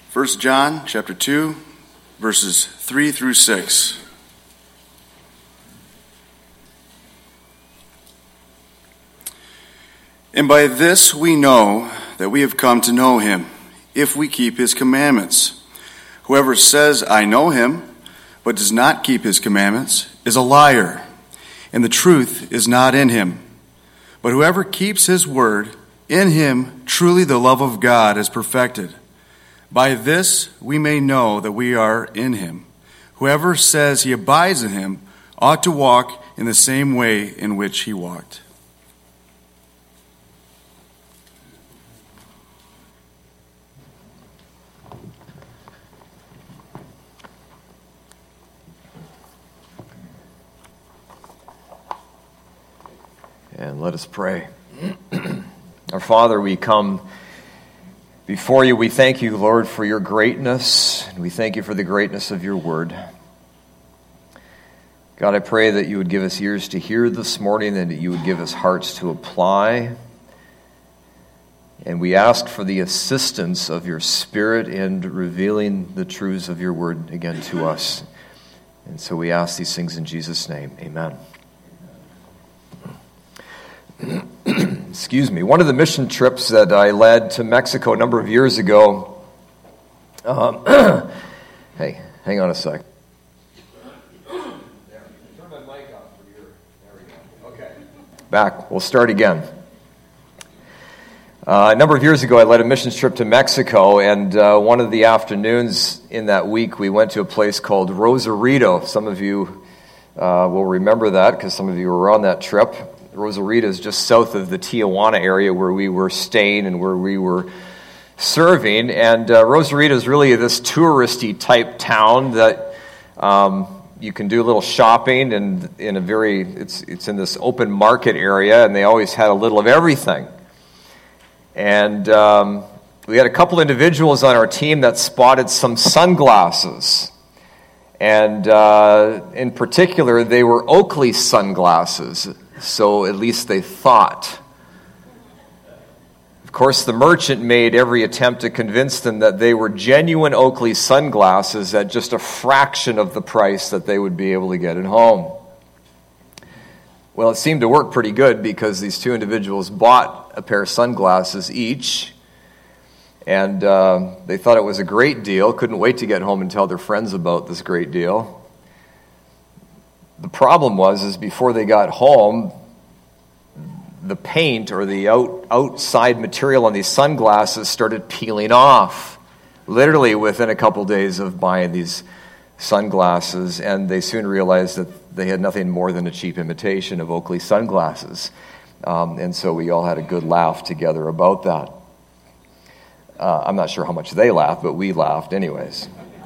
1 John chapter 2, verses 3 through 6. And by this we know that we have come to know him, if we keep his commandments. Whoever says, I know him, but does not keep his commandments, is a liar, and the truth is not in him. But whoever keeps his word, in him truly the love of God is perfected. By this we may know that we are in him. Whoever says he abides in him ought to walk in the same way in which he walked. And let us pray. Our Father, we come before you. We thank you, Lord, for your greatness, and we thank you for the greatness of your word. God, I pray that you would give us ears to hear this morning, and that you would give us hearts to apply. And we ask for the assistance of your Spirit in revealing the truths of your word again to us. And so we ask these things in Jesus' name. Amen. Excuse me. One of the mission trips that I led to Mexico a number of years ago. Hey, hang on a sec. There. Turn my mic off for your. There we go. Okay. Back. We'll start again. A number of years ago, I led a missions trip to Mexico, and one of the afternoons in that week, we went to a place called Rosarito. Some of you will remember that because some of you were on that trip. Rosarito is just south of the Tijuana area where we were staying and where we were serving. And Rosarito is really this touristy type town that you can do a little shopping, and it's in this open market area, and they always had a little of everything. And we had a couple individuals on our team that spotted some sunglasses. And in particular, they were Oakley sunglasses. So at least they thought. Of course, the merchant made every attempt to convince them that they were genuine Oakley sunglasses at just a fraction of the price that they would be able to get at home. Well, it seemed to work pretty good because these two individuals bought a pair of sunglasses each, and they thought it was a great deal, couldn't wait to get home and tell their friends about this great deal. The problem was before they got home, the paint or the outside material on these sunglasses started peeling off, literally within a couple days of buying these sunglasses, and they soon realized that they had nothing more than a cheap imitation of Oakley sunglasses. And so we all had a good laugh together about that. I'm not sure how much they laughed, but we laughed anyways.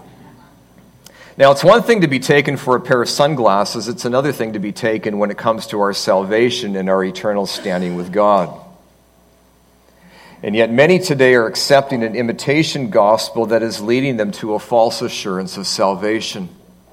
Now, it's one thing to be taken for a pair of sunglasses. It's another thing to be taken when it comes to our salvation and our eternal standing with God. And yet many today are accepting an imitation gospel that is leading them to a false assurance of salvation.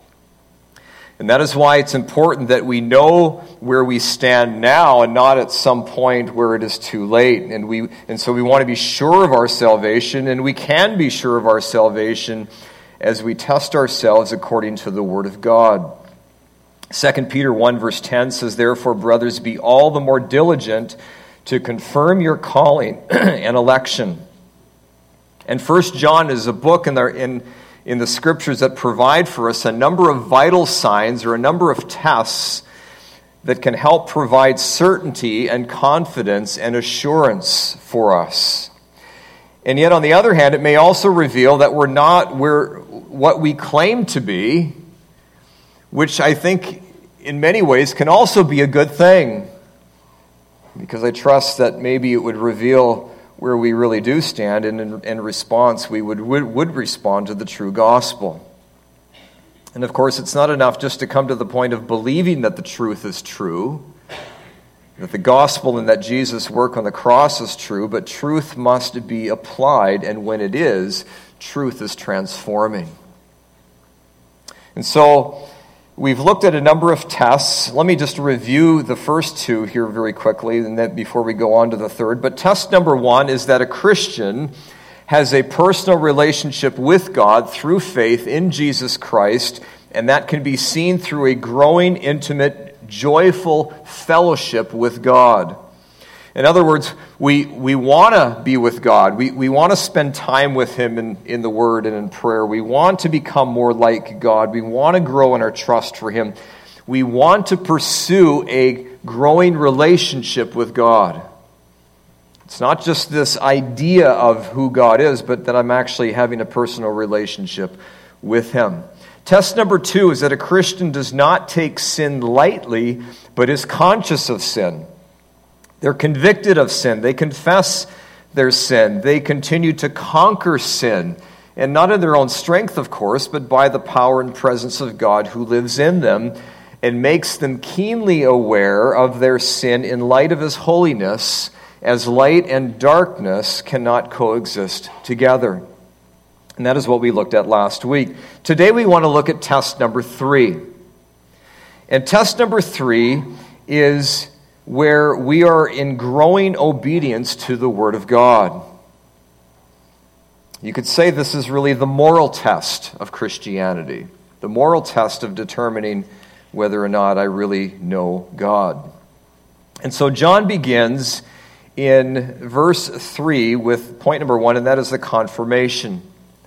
And that is why it's important that we know where we stand now and not at some point where it is too late. And so we want to be sure of our salvation, and we can be sure of our salvation as we test ourselves according to the Word of God. 2 Peter 1 verse 10 says, Therefore, brothers, be all the more diligent to confirm your calling and election. And 1 John is a book in the Scriptures that provide for us a number of vital signs or a number of tests that can help provide certainty and confidence and assurance for us. And yet, on the other hand, it may also reveal that we're not what we claim to be, which I think in many ways can also be a good thing, because I trust that maybe it would reveal where we really do stand, and in response we would respond to the true gospel. And of course, it's not enough just to come to the point of believing that the truth is true, that the gospel and that Jesus' work on the cross is true, but truth must be applied, and when it is, truth is transforming. And so we've looked at a number of tests. Let me just review the first two here very quickly, and then before we go on to the third. But test number one is that a Christian has a personal relationship with God through faith in Jesus Christ, and that can be seen through a growing, intimate, joyful fellowship with God. In other words, we want to be with God. We want to spend time with Him in the Word and in prayer. We want to become more like God. We want to grow in our trust for Him. We want to pursue a growing relationship with God. It's not just this idea of who God is, but that I'm actually having a personal relationship with Him. Test number 2 is that a Christian does not take sin lightly, but is conscious of sin. They're convicted of sin. They confess their sin. They continue to conquer sin. And not in their own strength, of course, but by the power and presence of God who lives in them and makes them keenly aware of their sin in light of His holiness, as light and darkness cannot coexist together. And that is what we looked at last week. Today we want to look at test number 3. And test number 3 is where we are in growing obedience to the Word of God. You could say this is really the moral test of Christianity, the moral test of determining whether or not I really know God. And so John begins in verse 3 with point number 1, and that is the confirmation.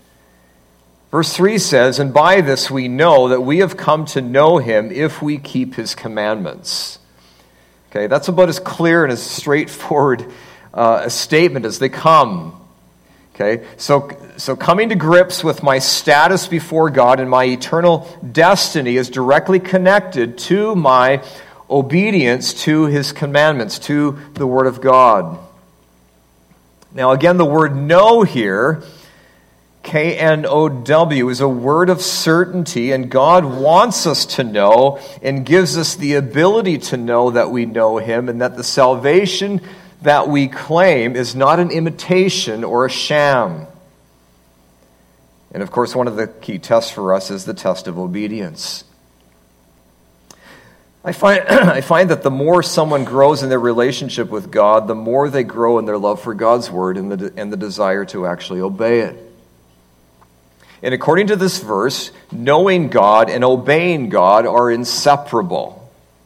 Verse 3 says, "And by this we know that we have come to know Him if we keep His commandments." Okay, that's about as clear and as straightforward a statement as they come. Okay, so coming to grips with my status before God and my eternal destiny is directly connected to my obedience to His commandments, to the Word of God. Now again, the word know here, K-N-O-W, is a word of certainty, and God wants us to know and gives us the ability to know that we know Him and that the salvation that we claim is not an imitation or a sham. And of course, one of the key tests for us is the test of obedience. I find that the more someone grows in their relationship with God, the more they grow in their love for God's Word and the desire to actually obey it. And according to this verse, knowing God and obeying God are inseparable.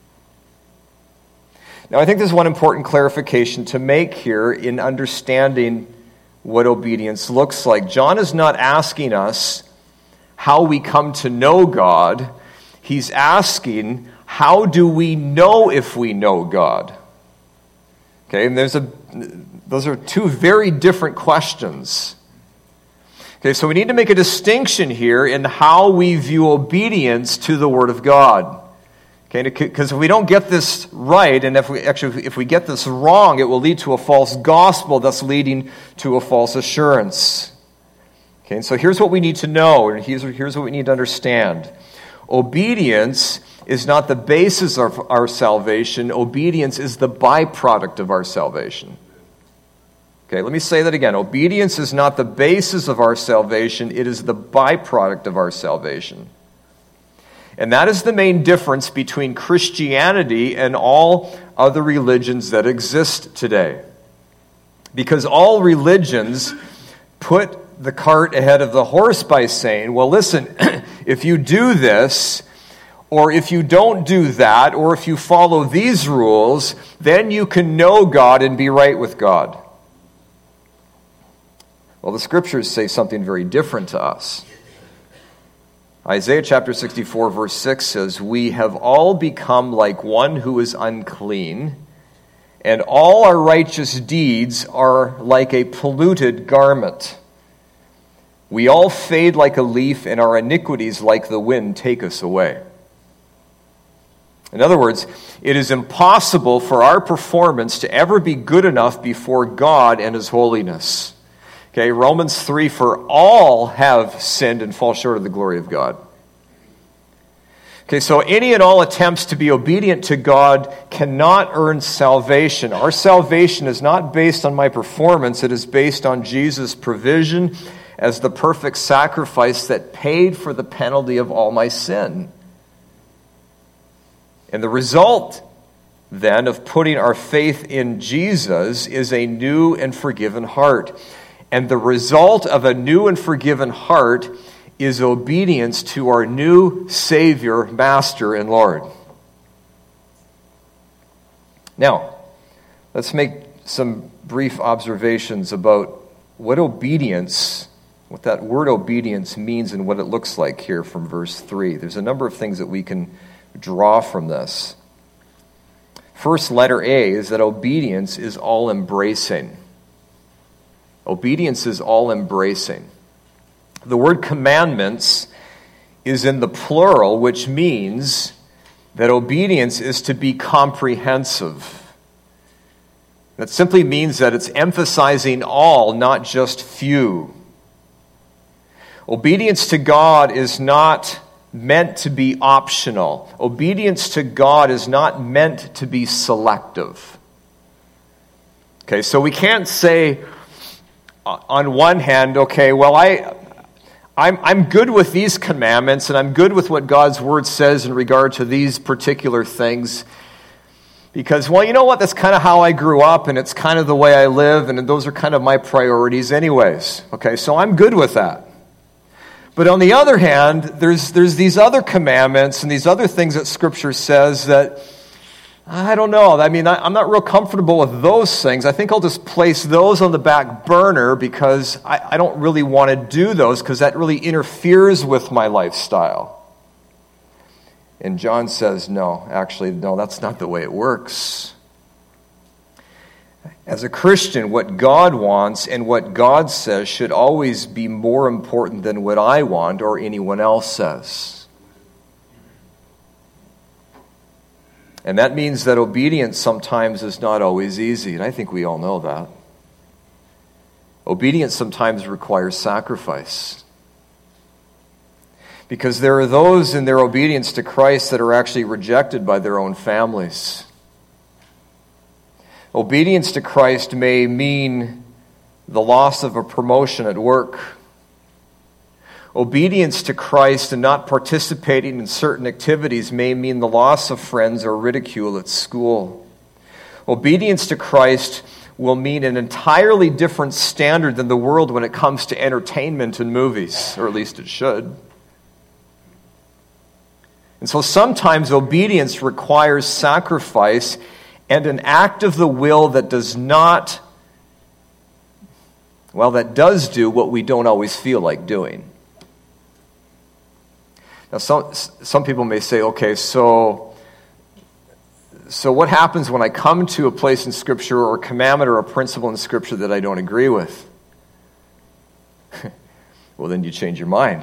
Now, I think there's one important clarification to make here in understanding what obedience looks like. John is not asking us how we come to know God. He's asking, how do we know if we know God? Okay, and those are two very different questions. Okay, so we need to make a distinction here in how we view obedience to the Word of God. Okay, because if we don't get this right, and if we get this wrong, it will lead to a false gospel, thus leading to a false assurance. Okay, and so here's what we need to know, and here's what we need to understand. Obedience is not the basis of our salvation. Obedience is the byproduct of our salvation. Okay, let me say that again. Obedience is not the basis of our salvation. It is the byproduct of our salvation. And that is the main difference between Christianity and all other religions that exist today. Because all religions put the cart ahead of the horse by saying, well, listen, if you do this, or if you don't do that, or if you follow these rules, then you can know God and be right with God. Well, the Scriptures say something very different to us. Isaiah chapter 64, verse 6 says, "We have all become like one who is unclean, and all our righteous deeds are like a polluted garment. We all fade like a leaf, and our iniquities like the wind take us away." In other words, it is impossible for our performance to ever be good enough before God and His holiness. Okay, Romans 3, "For all have sinned and fall short of the glory of God." Okay, so any and all attempts to be obedient to God cannot earn salvation. Our salvation is not based on my performance. It is based on Jesus' provision as the perfect sacrifice that paid for the penalty of all my sin. And the result, then, of putting our faith in Jesus is a new and forgiven heart. And the result of a new and forgiven heart is obedience to our new Savior, Master, and Lord. Now, let's make some brief observations about what that word obedience means and what it looks like here from verse 3. There's a number of things that we can draw from this. First, letter A is that obedience is all-embracing. Obedience is all-embracing. The word commandments is in the plural, which means that obedience is to be comprehensive. That simply means that it's emphasizing all, not just few. Obedience to God is not meant to be optional. Obedience to God is not meant to be selective. Okay, so we can't say on one hand, okay, well, I'm good with these commandments and I'm good with what God's Word says in regard to these particular things because, well, you know what, that's kind of how I grew up and it's kind of the way I live and those are kind of my priorities anyways. Okay, so I'm good with that. But on the other hand, there's these other commandments and these other things that Scripture says that, I don't know. I mean, I'm not real comfortable with those things. I think I'll just place those on the back burner because I don't really want to do those because that really interferes with my lifestyle. And John says, no, that's not the way it works. As a Christian, what God wants and what God says should always be more important than what I want or anyone else says. And that means that obedience sometimes is not always easy, and I think we all know that. Obedience sometimes requires sacrifice. Because there are those in their obedience to Christ that are actually rejected by their own families. Obedience to Christ may mean the loss of a promotion at work. Obedience to Christ and not participating in certain activities may mean the loss of friends or ridicule at school. Obedience to Christ will mean an entirely different standard than the world when it comes to entertainment and movies, or at least it should. And so sometimes obedience requires sacrifice and an act of the will that does do what we don't always feel like doing. Now, some people may say, okay, so what happens when I come to a place in Scripture or a commandment or a principle in Scripture that I don't agree with? Well, then you change your mind.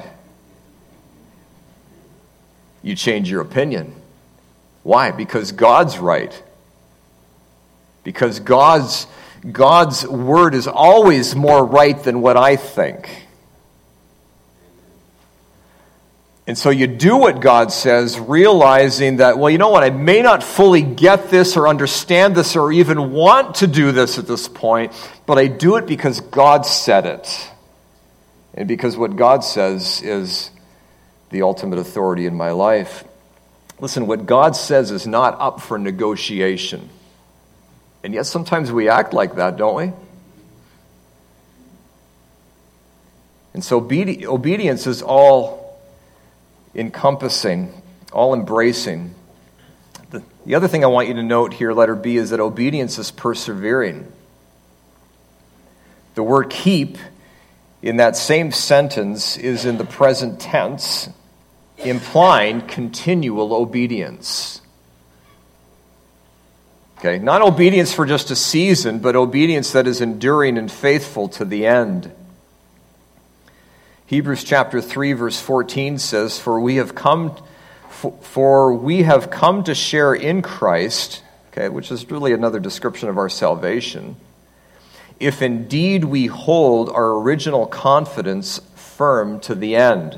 You change your opinion. Why? Because God's right. Because God's word is always more right than what I think. And so you do what God says, realizing that, well, you know what, I may not fully get this or understand this or even want to do this at this point, but I do it because God said it. And because what God says is the ultimate authority in my life. Listen, what God says is not up for negotiation. And yet sometimes we act like that, don't we? And so obedience is all encompassing, all embracing. The other thing I want you to note here, letter B, is that obedience is persevering. The word keep in that same sentence is in the present tense, implying continual obedience. Okay, not obedience for just a season, but obedience that is enduring and faithful to the end. Hebrews chapter 3 verse 14 says, For we have come to share in Christ, okay, which is really another description of our salvation, if indeed we hold our original confidence firm to the end.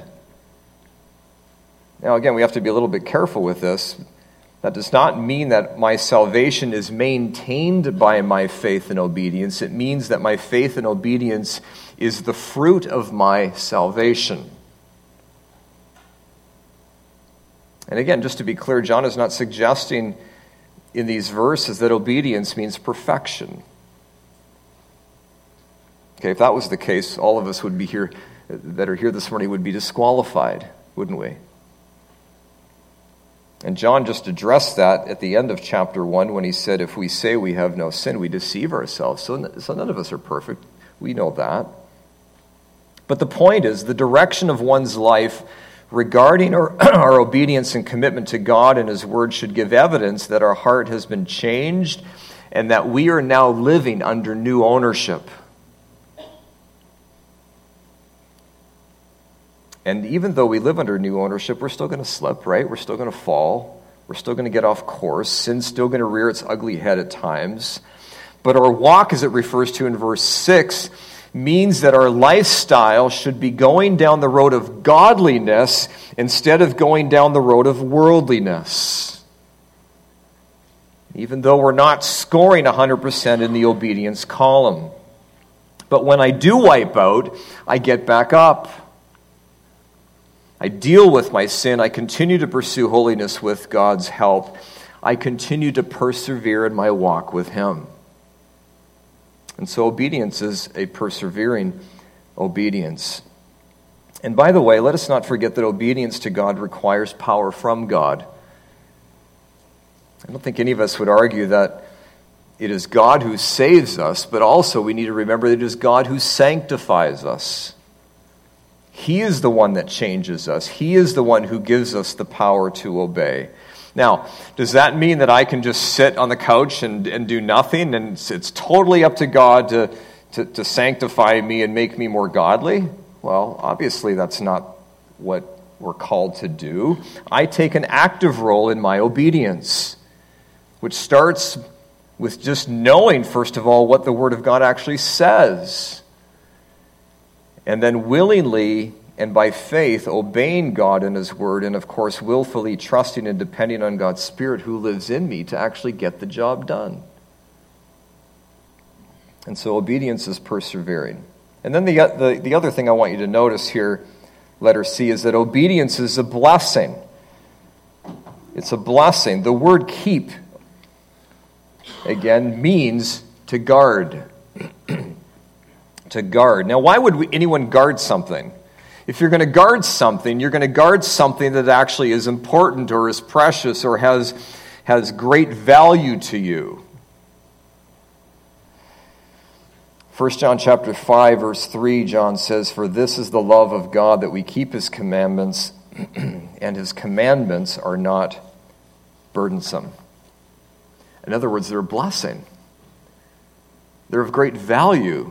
Now again, we have to be a little bit careful with this. That does not mean that my salvation is maintained by my faith and obedience. It means that my faith and obedience is the fruit of my salvation. And again, just to be clear, John is not suggesting in these verses that obedience means perfection. Okay, if that was the case, all of us would be here, that are here this morning, would be disqualified, wouldn't we? And John just addressed that at the end of chapter 1 when he said, if we say we have no sin, we deceive ourselves. So none of us are perfect. We know that. But the point is, the direction of one's life regarding our obedience and commitment to God and His Word should give evidence that our heart has been changed and that we are now living under new ownership. And even though we live under new ownership, we're still going to slip, right? We're still going to fall. We're still going to get off course. Sin's still going to rear its ugly head at times. But our walk, as it refers to in verse 6, means that our lifestyle should be going down the road of godliness instead of going down the road of worldliness. Even though we're not scoring 100% in the obedience column. But when I do wipe out, I get back up. I deal with my sin. I continue to pursue holiness with God's help. I continue to persevere in my walk with Him. And so obedience is a persevering obedience. And by the way, let us not forget that obedience to God requires power from God. I don't think any of us would argue that it is God who saves us, but also we need to remember that it is God who sanctifies us. He is the one that changes us. He is the one who gives us the power to obey. Now, does that mean that I can just sit on the couch and do nothing, and it's totally up to God to sanctify me and make me more godly? Well, obviously that's not what we're called to do. I take an active role in my obedience, which starts with just knowing, first of all, what the Word of God actually says. And then willingly and by faith obeying God and His Word, and of course willfully trusting and depending on God's Spirit who lives in me to actually get the job done. And so obedience is persevering. And then the other thing I want you to notice here, letter C, is that obedience is a blessing. It's a blessing. The word keep, again, means to guard. To guard. Now, why would anyone guard something? If you're going to guard something, you're going to guard something that actually is important or is precious or has great value to you. 1 John chapter 5, verse 3, John says, "For this is the love of God, that we keep His commandments, and His commandments are not burdensome." In other words, they're a blessing. They're of great value.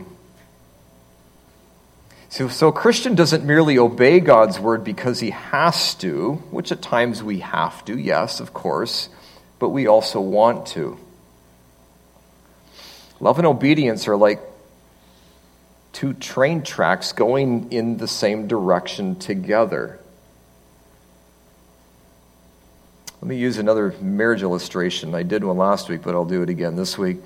So a Christian doesn't merely obey God's word because he has to, which at times we have to, yes, of course, but we also want to. Love and obedience are like two train tracks going in the same direction together. Let me use another marriage illustration. I did one last week, but I'll do it again this week.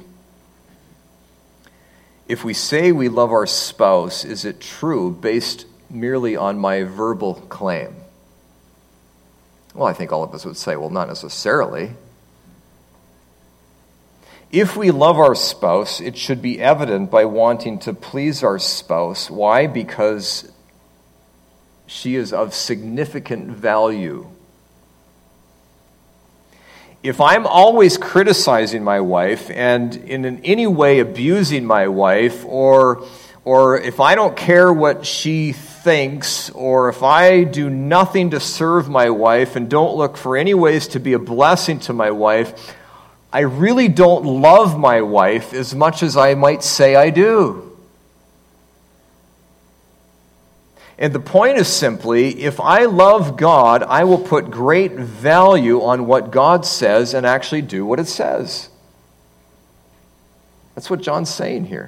If we say we love our spouse, is it true based merely on my verbal claim? Well, I think all of us would say, well, not necessarily. If we love our spouse, it should be evident by wanting to please our spouse. Why? Because she is of significant value. If I'm always criticizing my wife and in any way abusing my wife, or if I don't care what she thinks, or if I do nothing to serve my wife and don't look for any ways to be a blessing to my wife, I really don't love my wife as much as I might say I do. And the point is simply, if I love God, I will put great value on what God says and actually do what it says. That's what John's saying here.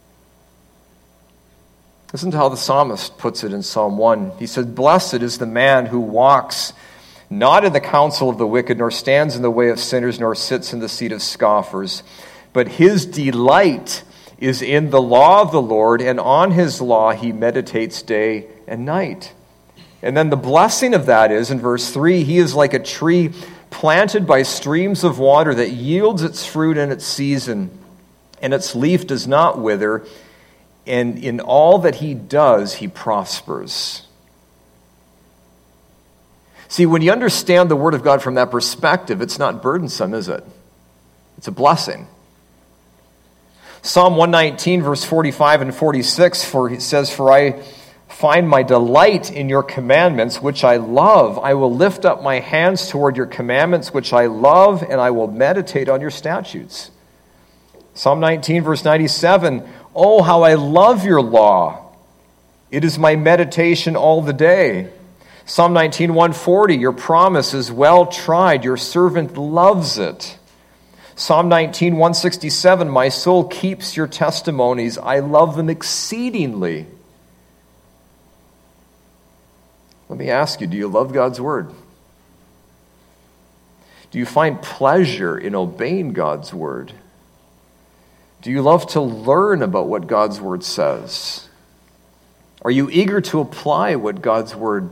Listen to how the psalmist puts it in Psalm 1. He said, "Blessed is the man who walks not in the counsel of the wicked, nor stands in the way of sinners, nor sits in the seat of scoffers. But his delight is in the law of the Lord, and on his law he meditates day and night." And then the blessing of that is, in verse 3, he is like a tree planted by streams of water that yields its fruit in its season, and its leaf does not wither. and in all that he does, he prospers. See, when you understand the Word of God from that perspective, it's not burdensome, is it? It's a blessing. Psalm 119, verse 45 and 46, it says, "For I find my delight in your commandments, which I love. I will lift up my hands toward your commandments, which I love, and I will meditate on your statutes." Psalm 19, verse 97, "Oh, how I love your law. It is my meditation all the day." Psalm 19, 140, "Your promise is well tried. Your servant loves it." Psalm 19, 167, "My soul keeps your testimonies. I love them exceedingly." Let me ask you, do you love God's word? Do you find pleasure in obeying God's word? Do you love to learn about what God's word says? Are you eager to apply what God's word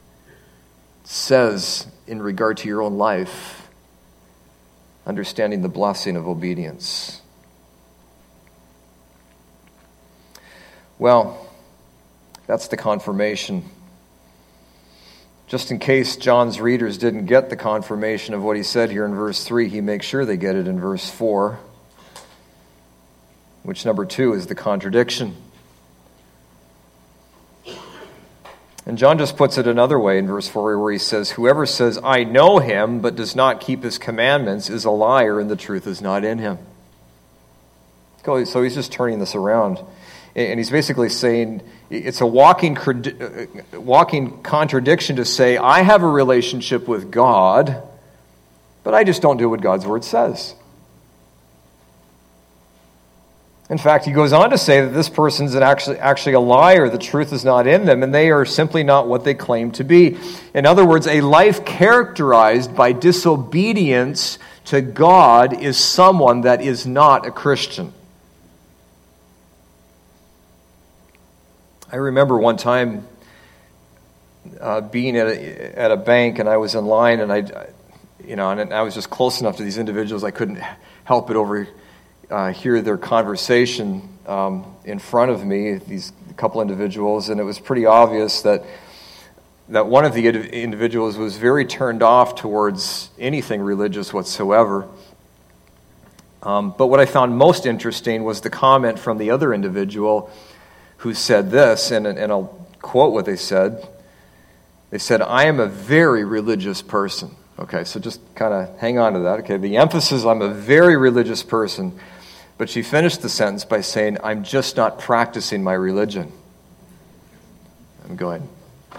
says in regard to your own life, understanding the blessing of obedience? Well, that's the confirmation. Just in case John's readers didn't get the confirmation of what he said here in verse 3, he makes sure they get it in verse 4, which, number 2, is the contradiction. And John just puts it another way in verse 4, where he says, "Whoever says, 'I know him,' but does not keep his commandments is a liar, and the truth is not in him." So he's just turning this around. And he's basically saying it's a walking contradiction to say, I have a relationship with God, but I just don't do what God's word says. In fact, he goes on to say that this person's actually a liar. The truth is not in them, and they are simply not what they claim to be. In other words, a life characterized by disobedience to God is someone that is not a Christian. I remember one time being at a bank, and I was in line, and I was just close enough to these individuals I couldn't help but hear their conversation in front of me. These couple individuals, and it was pretty obvious that one of the individuals was very turned off towards anything religious whatsoever. But what I found most interesting was the comment from the other individual, who said this, and I'll quote what they said. They said, "I am a very religious person." Okay, so just kind of hang on to that. Okay, the emphasis, I'm a very religious person. But she finished the sentence by saying, "I'm just not practicing my religion." I'm going,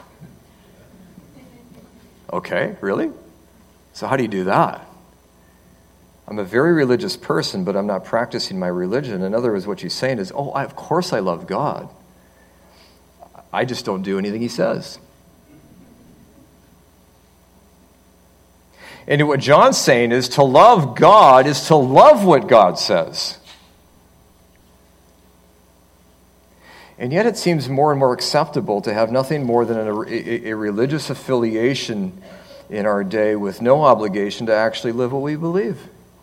okay, really? So how do you do that? I'm a very religious person, but I'm not practicing my religion. In other words, what she's saying is, of course I love God. I just don't do anything he says. And what John's saying is to love God is to love what God says. And yet it seems more and more acceptable to have nothing more than a religious affiliation in our day with no obligation to actually live what we believe.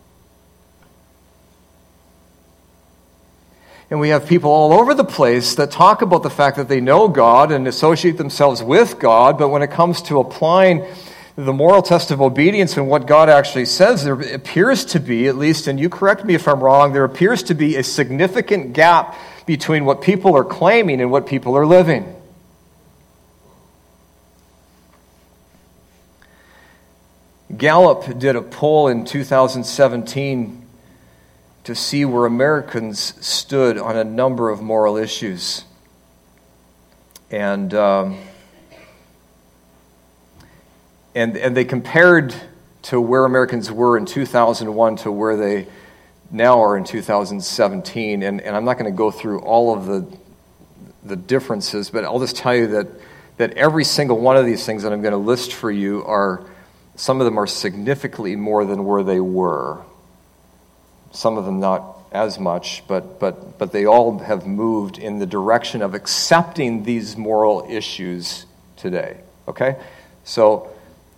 And we have people all over the place that talk about the fact that they know God and associate themselves with God, but when it comes to applying the moral test of obedience and what God actually says, there appears to be, at least, and you correct me if I'm wrong, there appears to be a significant gap between what people are claiming and what people are living. Gallup did a poll in 2017 to see where Americans stood on a number of moral issues. And they compared to where Americans were in 2001 to where they now are in 2017. And I'm not going to go through all of the differences, but I'll just tell you that every single one of these things that I'm going to list for you some of them are significantly more than where they were. Some of them not as much, but they all have moved in the direction of accepting these moral issues today. Okay, so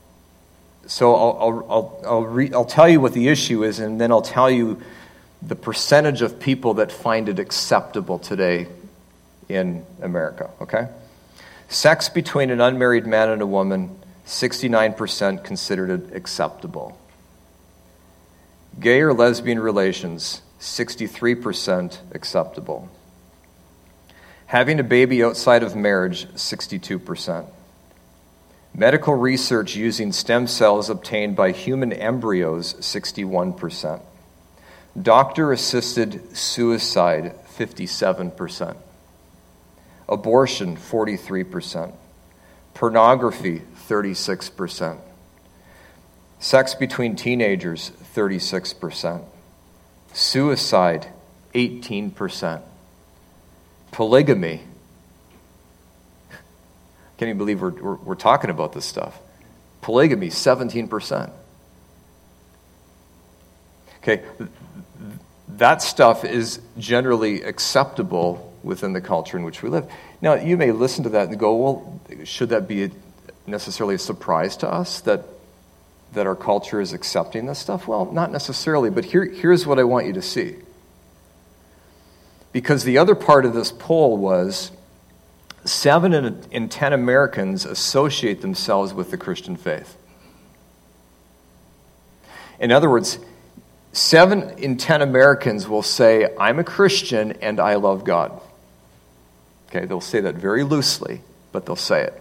I'll tell you what the issue is, and then I'll tell you the percentage of people that find it acceptable today in America, okay? Sex between an unmarried man and a woman, 69% considered it acceptable. Gay or lesbian relations, 63% acceptable. Having a baby outside of marriage, 62%. Medical research using stem cells obtained by human embryos, 61%. Doctor-assisted suicide, 57%. Abortion, 43%. Pornography, 36%. Sex between teenagers, 36%. Suicide, 18%. Polygamy. Can't even believe we're talking about this stuff. Polygamy, 17%. Okay, that stuff is generally acceptable within the culture in which we live. Now, you may listen to that and go, well, should that be necessarily a surprise to us that our culture is accepting this stuff? Well, not necessarily, but here's what I want you to see. Because the other part of this poll was 7 in 10 Americans associate themselves with the Christian faith. In other words, 7 in 10 Americans will say, I'm a Christian and I love God. Okay, they'll say that very loosely, but they'll say it.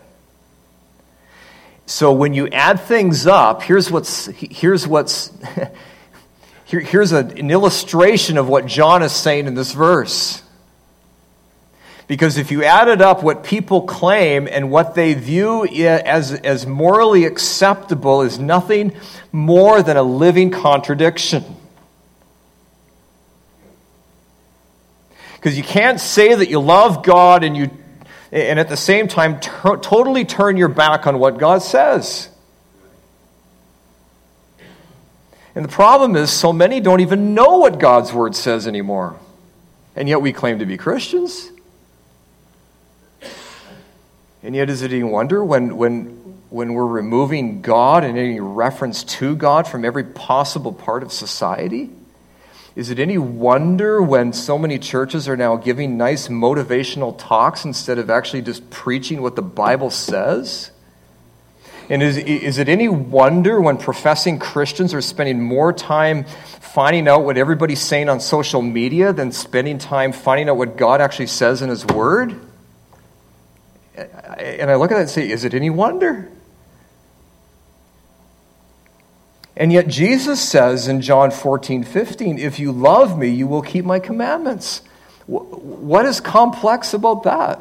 So when you add things up, here's an illustration of what John is saying in this verse. Because if you added up what people claim and what they view as morally acceptable is nothing more than a living contradiction. Because you can't say that you love God and at the same time totally turn your back on what God says. And the problem is so many don't even know what God's word says anymore. And yet we claim to be Christians. And yet, is it any wonder when we're removing God and any reference to God from every possible part of society? Is it any wonder when so many churches are now giving nice motivational talks instead of actually just preaching what the Bible says? And is it any wonder when professing Christians are spending more time finding out what everybody's saying on social media than spending time finding out what God actually says in His Word? And I look at that and say, is it any wonder? And yet Jesus says in John 14:15, if you love me, you will keep my commandments. What is complex about that?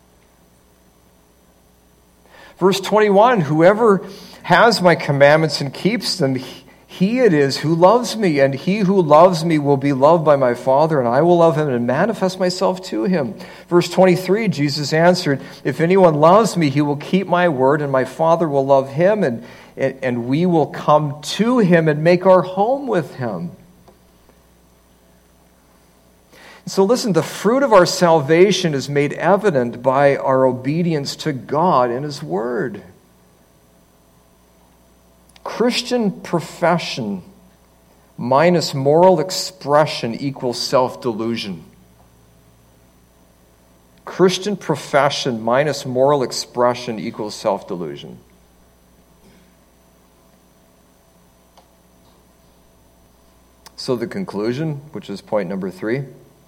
Verse 21, whoever has my commandments and keeps them, he it is who loves me, and he who loves me will be loved by my Father, and I will love him and manifest myself to him. Verse 23, Jesus answered, if anyone loves me, he will keep my word, and my Father will love him, and we will come to him and make our home with him. So listen, the fruit of our salvation is made evident by our obedience to God and His Word. Christian profession minus moral expression equals self-delusion. Christian profession minus moral expression equals self-delusion. So the conclusion, which is point number 3,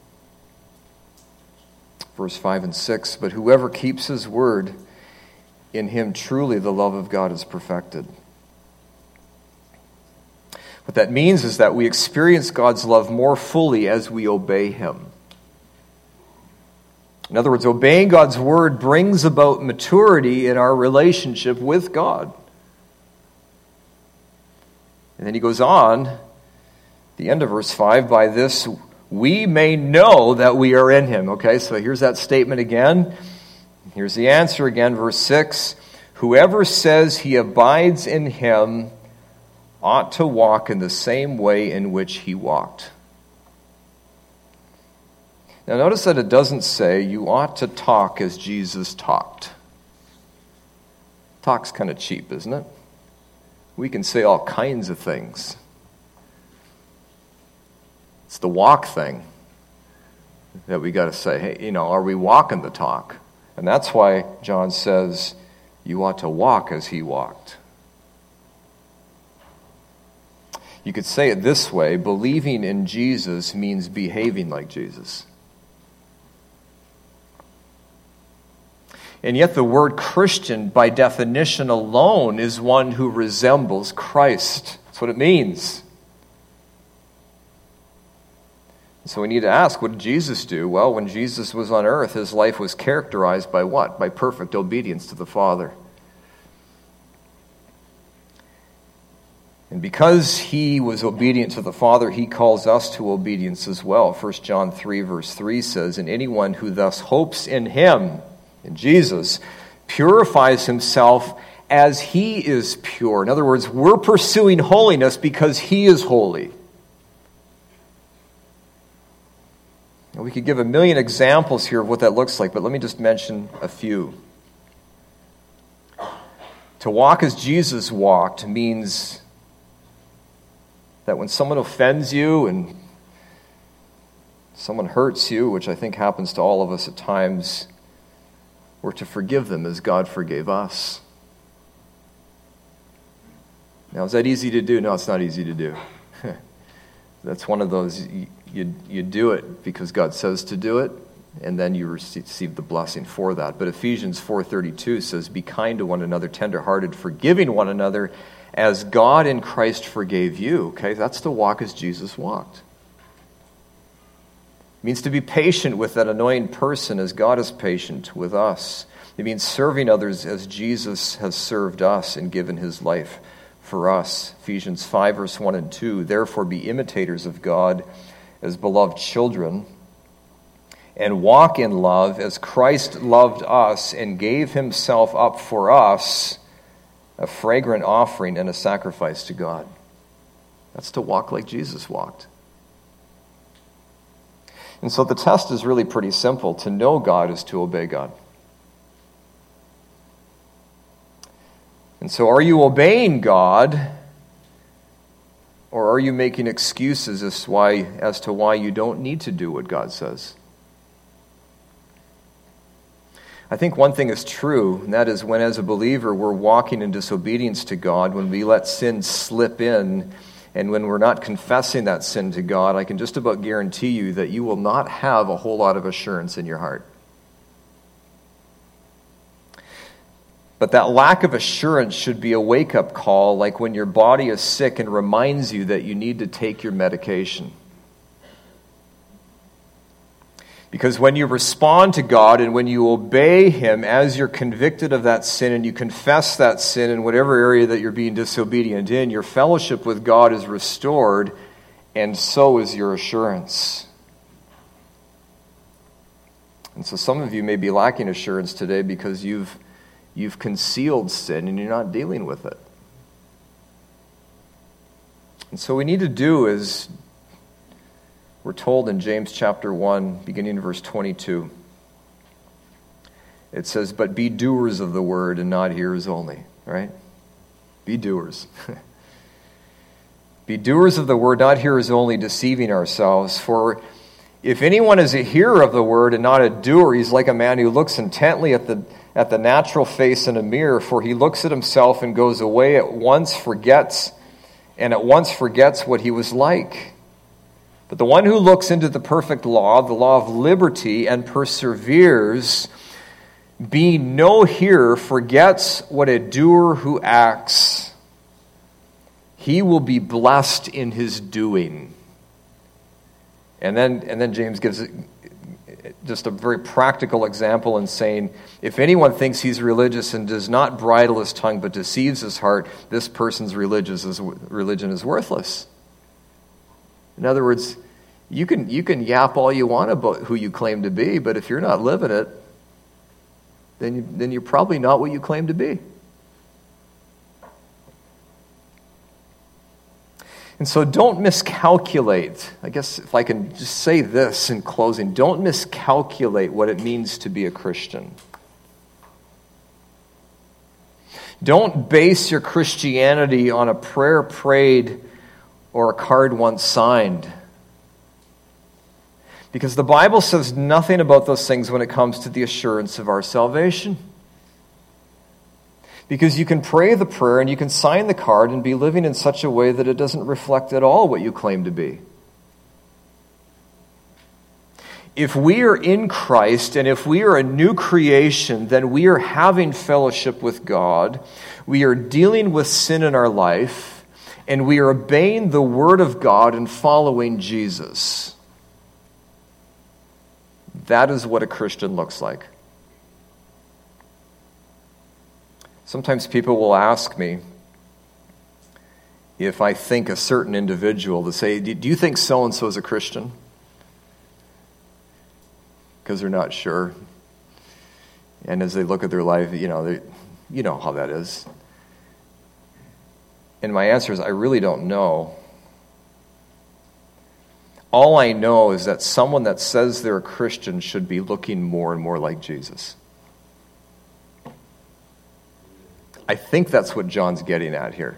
verse 5 and 6, but whoever keeps His word, in him truly the love of God is perfected. What that means is that we experience God's love more fully as we obey Him. In other words, obeying God's word brings about maturity in our relationship with God. And then he goes on, the end of verse 5, by this we may know that we are in Him. Okay, so here's that statement again. Here's the answer again, verse 6. Whoever says he abides in Him ought to walk in the same way in which He walked. Now notice that it doesn't say you ought to talk as Jesus talked. Talk's kind of cheap, isn't it? We can say all kinds of things. It's the walk thing. that we got to say, hey, are we walking the talk? And that's why John says, you ought to walk as he walked. You could say it this way: believing in Jesus means behaving like Jesus. And yet the word Christian, by definition alone, is one who resembles Christ. That's what it means. So we need to ask, what did Jesus do? Well, when Jesus was on earth, his life was characterized by what? By perfect obedience to the Father. And because he was obedient to the Father, he calls us to obedience as well. 1 John 3, verse 3 says, and anyone who thus hopes in him, in Jesus, purifies himself as he is pure. In other words, we're pursuing holiness because he is holy. And we could give a million examples here of what that looks like, but let me just mention a few. To walk as Jesus walked means that when someone offends you and someone hurts you, which I think happens to all of us at times, we're to forgive them as God forgave us. Now, is that easy to do? No, it's not easy to do. That's one of those, you do it because God says to do it, and then you receive the blessing for that. But Ephesians 4:32 says, be kind to one another, tenderhearted, forgiving one another, as God in Christ forgave you. Okay, that's to walk as Jesus walked. It means to be patient with that annoying person as God is patient with us. It means serving others as Jesus has served us and given his life for us. Ephesians 5, verse 1 and 2, therefore be imitators of God as beloved children, and walk in love as Christ loved us and gave himself up for us, a fragrant offering and a sacrifice to God. That's to walk like Jesus walked. And so the test is really pretty simple. To know God is to obey God. And so are you obeying God, or are you making excuses as to why you don't need to do what God says? I think one thing is true, and that is when as a believer we're walking in disobedience to God, when we let sin slip in, and when we're not confessing that sin to God, I can just about guarantee you that you will not have a whole lot of assurance in your heart. But that lack of assurance should be a wake-up call, like when your body is sick and reminds you that you need to take your medication. Because when you respond to God and when you obey him as you're convicted of that sin and you confess that sin in whatever area that you're being disobedient in, your fellowship with God is restored, and so is your assurance. And so some of you may be lacking assurance today because you've concealed sin and you're not dealing with it. And so what we need to do is, we're told in James chapter 1, beginning in verse 22, it says, but be doers of the word and not hearers only, right? Be doers. Be doers of the word, not hearers only, deceiving ourselves. For if anyone is a hearer of the word and not a doer, he's like a man who looks intently at the natural face in a mirror, for he looks at himself and goes away at once forgets what he was like. But the one who looks into the perfect law, the law of liberty, and perseveres, being no hearer, forgets what a doer who acts, he will be blessed in his doing. And then James gives just a very practical example in saying, if anyone thinks he's religious and does not bridle his tongue but deceives his heart, this person's religion is worthless. In other words, you can yap all you want about who you claim to be, but if you're not living it, then you're probably not what you claim to be. And so don't miscalculate. I guess if I can just say this in closing, don't miscalculate what it means to be a Christian. Don't base your Christianity on a prayer prayed or a card once signed. Because the Bible says nothing about those things when it comes to the assurance of our salvation. Because you can pray the prayer and you can sign the card and be living in such a way that it doesn't reflect at all what you claim to be. If we are in Christ and if we are a new creation, then we are having fellowship with God. We are dealing with sin in our life, and we are obeying the Word of God and following Jesus. That is what a Christian looks like. Sometimes people will ask me if I think a certain individual, to say, do you think so-and-so is a Christian? Because they're not sure. And as they look at their life, you know how that is. And my answer is, I really don't know. All I know is that someone that says they're a Christian should be looking more and more like Jesus. I think that's what John's getting at here.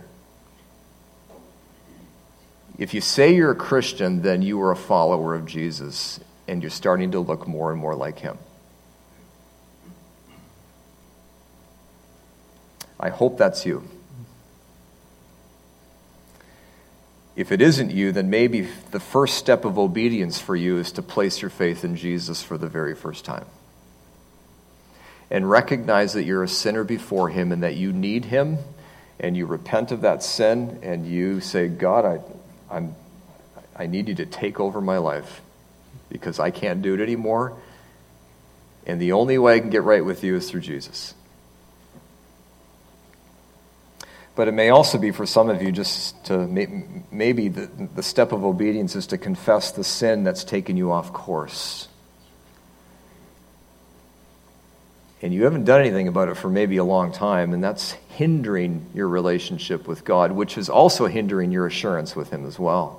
If you say you're a Christian, then you are a follower of Jesus, and you're starting to look more and more like him. I hope that's you. If it isn't you, then maybe the first step of obedience for you is to place your faith in Jesus for the very first time. And recognize that you're a sinner before him and that you need him, and you repent of that sin, and you say, God, I need you to take over my life because I can't do it anymore, and the only way I can get right with you is through Jesus. But it may also be for some of you just to maybe the step of obedience is to confess the sin that's taken you off course. And you haven't done anything about it for maybe a long time, and that's hindering your relationship with God, which is also hindering your assurance with him as well.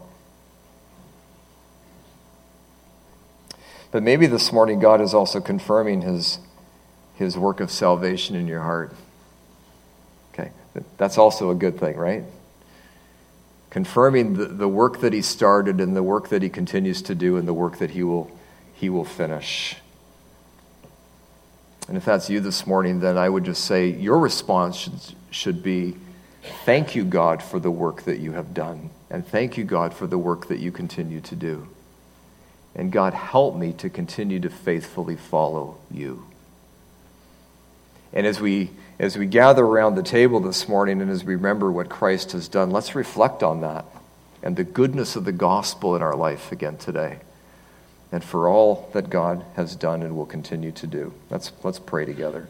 But maybe this morning God is also confirming his work of salvation in your heart. Okay, that's also a good thing, right? Confirming the work that he started and the work that he continues to do and the work that he will finish. And if that's you this morning, then I would just say your response should be, thank you, God, for the work that you have done. And thank you, God, for the work that you continue to do. And God, help me to continue to faithfully follow you. And as we gather around the table this morning and as we remember what Christ has done, let's reflect on that and the goodness of the gospel in our life again today. And for all that God has done and will continue to do. Let's pray together.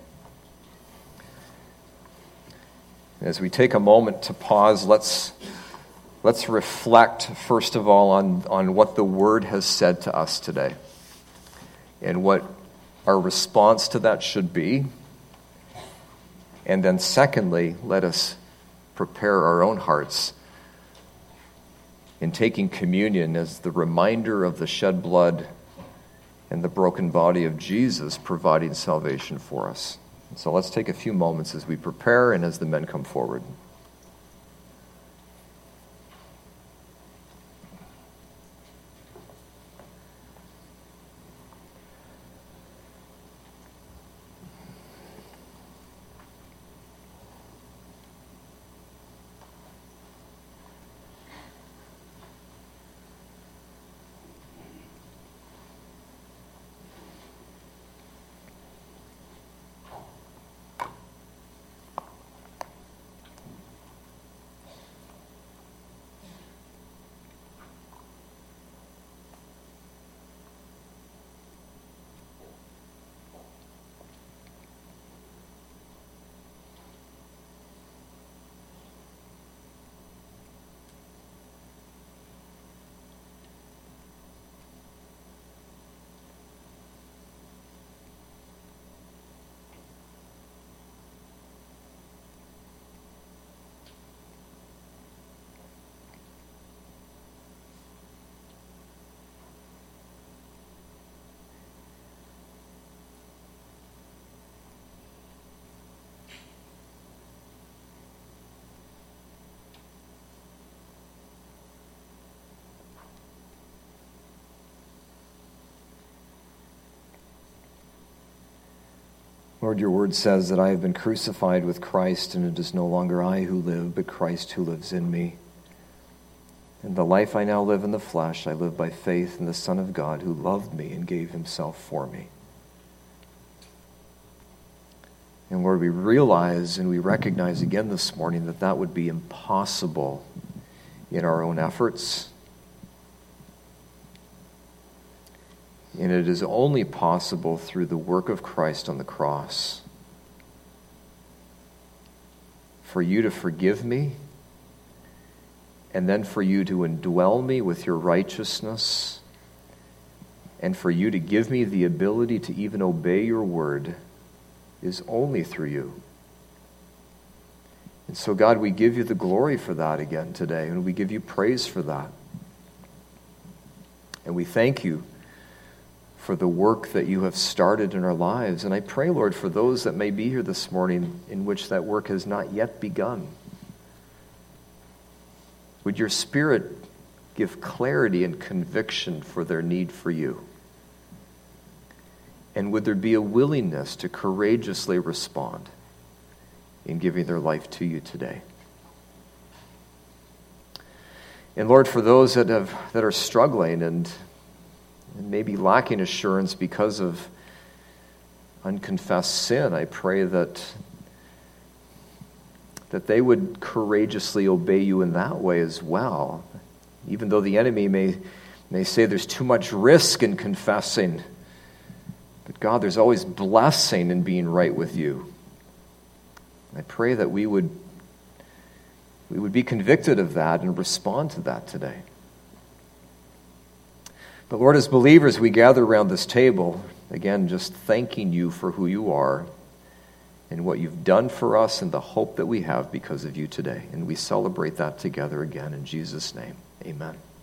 As we take a moment to pause, let's reflect, first of all, on what the Word has said to us today and what our response to that should be. And then secondly, let us prepare our own hearts in taking communion as the reminder of the shed blood and the broken body of Jesus providing salvation for us. So let's take a few moments as we prepare and as the men come forward. Lord, your word says that I have been crucified with Christ, and it is no longer I who live, but Christ who lives in me. And the life I now live in the flesh, I live by faith in the Son of God who loved me and gave himself for me. And Lord, we realize and we recognize again this morning that that would be impossible in our own efforts. And it is only possible through the work of Christ on the cross. For you to forgive me, and then for you to indwell me with your righteousness, and for you to give me the ability to even obey your word, is only through you. And so, God, we give you the glory for that again today, and we give you praise for that. And we thank you for the work that you have started in our lives. And I pray, Lord, for those that may be here this morning in which that work has not yet begun. Would your Spirit give clarity and conviction for their need for you? And would there be a willingness to courageously respond in giving their life to you today? And Lord, for those that are struggling and maybe lacking assurance because of unconfessed sin, I pray that they would courageously obey you in that way as well. Even though the enemy may say there's too much risk in confessing, but God, there's always blessing in being right with you. I pray that we would be convicted of that and respond to that today. But Lord, as believers, we gather around this table, again, just thanking you for who you are and what you've done for us and the hope that we have because of you today. And we celebrate that together again in Jesus' name. Amen.